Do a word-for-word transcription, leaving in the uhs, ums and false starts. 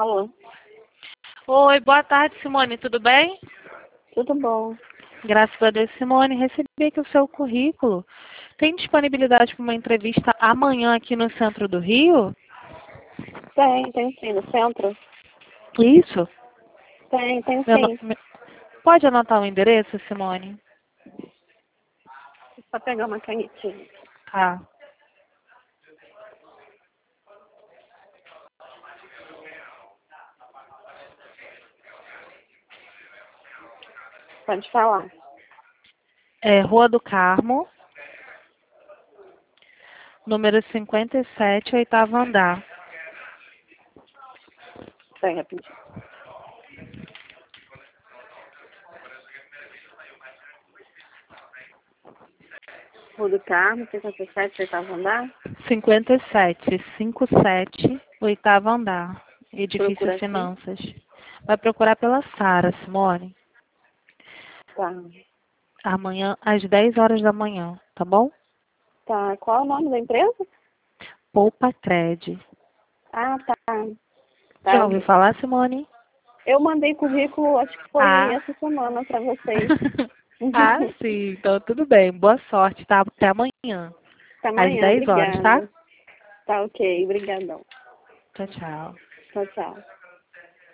Alô? Oi, boa tarde, Simone, tudo bem? Tudo bom? Graças a Deus, Simone, recebi aqui o seu currículo. Tem disponibilidade para uma entrevista amanhã aqui no centro do Rio? Tem, tem sim, no centro? Isso? Tem, tem Meu no- sim. me- Pode anotar o endereço, Simone? Só pegar uma canetinha. Tá. Pode falar. É Rua do Carmo, número cinquenta e sete, oitavo andar. Pera, rapidinho. Rua do Carmo, cinquenta e sete, oitavo andar. cinquenta e sete, cinquenta e sete, oitavo andar. Edifício Procura aqui. Finanças. Vai procurar pela Sara, Simone. Tá. Amanhã, às dez horas da manhã, tá bom? Tá. Qual é o nome da empresa? Poupa Cred. Ah, tá. Já Tá. ouviu falar, Simone? Eu mandei currículo, acho que foi Ah. essa semana pra vocês. Ah, sim. Então, tudo bem. Boa sorte, tá? Até amanhã. Até Às amanhã, dez horas, tá? obrigada. Tá ok, obrigadão. Tchau, tchau. Tchau, tchau.